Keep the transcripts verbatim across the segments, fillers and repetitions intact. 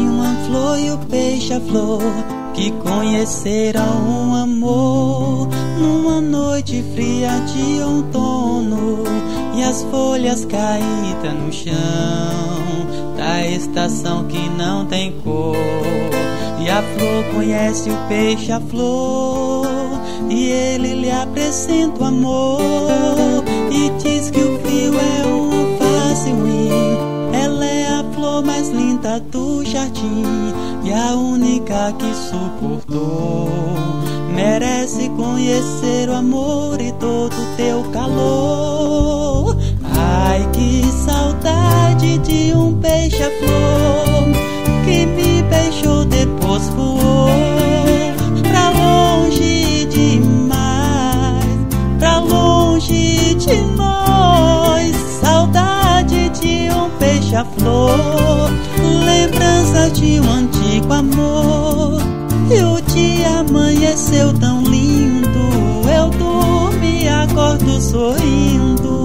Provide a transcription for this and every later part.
uma flor e o peixe-flor que conheceram um amor numa noite fria de outono, e as folhas caídas no chão da estação que não tem cor. E a flor conhece o peixe, a flor, e ele lhe apresenta o amor, e diz que o frio é uma face ruim. Ela é a flor mais linda do jardim e a única que suportou. Merece conhecer o amor e todo o teu calor. Ai, que saudade de um beija-flor que me beijou, depois voou pra longe demais, pra longe de nós. Saudade de um beija-flor, lembrança de um antigo amor. E o dia amanheceu tão lindo, eu durmo e acordo sorrindo.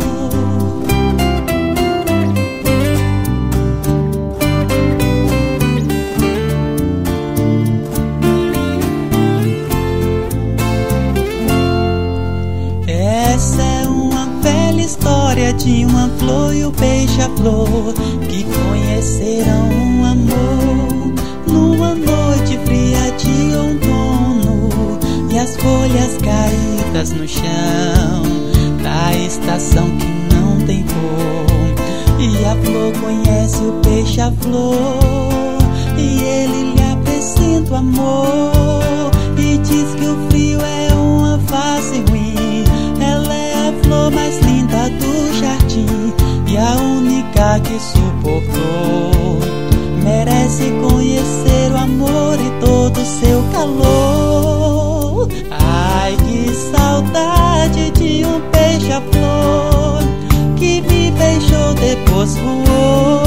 Essa é uma velha história de uma flor e o beija-flor que conheceram um amor numa noite fria de outono, e as folhas caídas no chão da estação que não tem cor. E a flor conhece o beija-flor, e ele lhe apresenta o amor, e diz que o frio é uma face ruim. Ela é a flor mais linda do jardim e a única que suportou. Merece conhecer o amor e todo o seu calor. Ai, que saudade de um beija-flor que me beijou, depois voou